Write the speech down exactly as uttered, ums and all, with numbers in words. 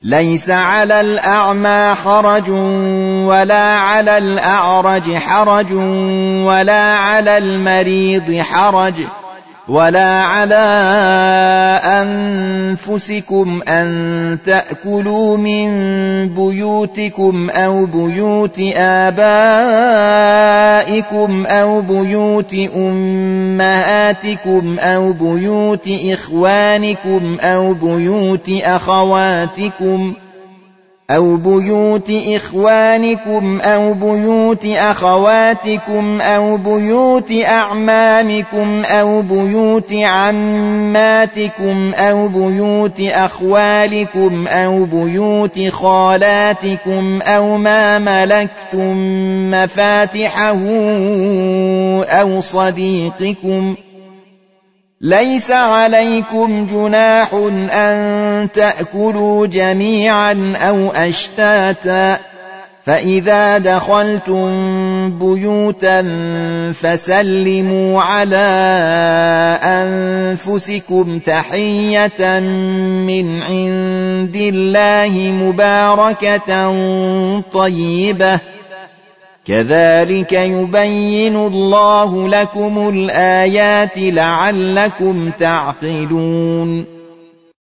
ليس على الأعمى حرج ولا على الأعرج حرج ولا على المريض حرج ولا على أنفسكم أن تأكلوا من بيوتكم أو بيوت آبائكم أو بيوت أمهاتكم أو بيوت إخوانكم أو بيوت أخواتكم أو بيوت إخوانكم أو بيوت أخواتكم أو بيوت أعمامكم أو بيوت عماتكم أو بيوت أخوالكم أو بيوت خالاتكم أو ما ملكتم مفاتحه أو صديقكم. ليس عليكم جناح أن تأكلوا جميعا أو أشتاتا، فإذا دخلتم بيوتا فسلموا على أنفسكم تحية من عند الله مباركة طيبة، كذلك يبين الله لكم الآيات لعلكم تعقلون.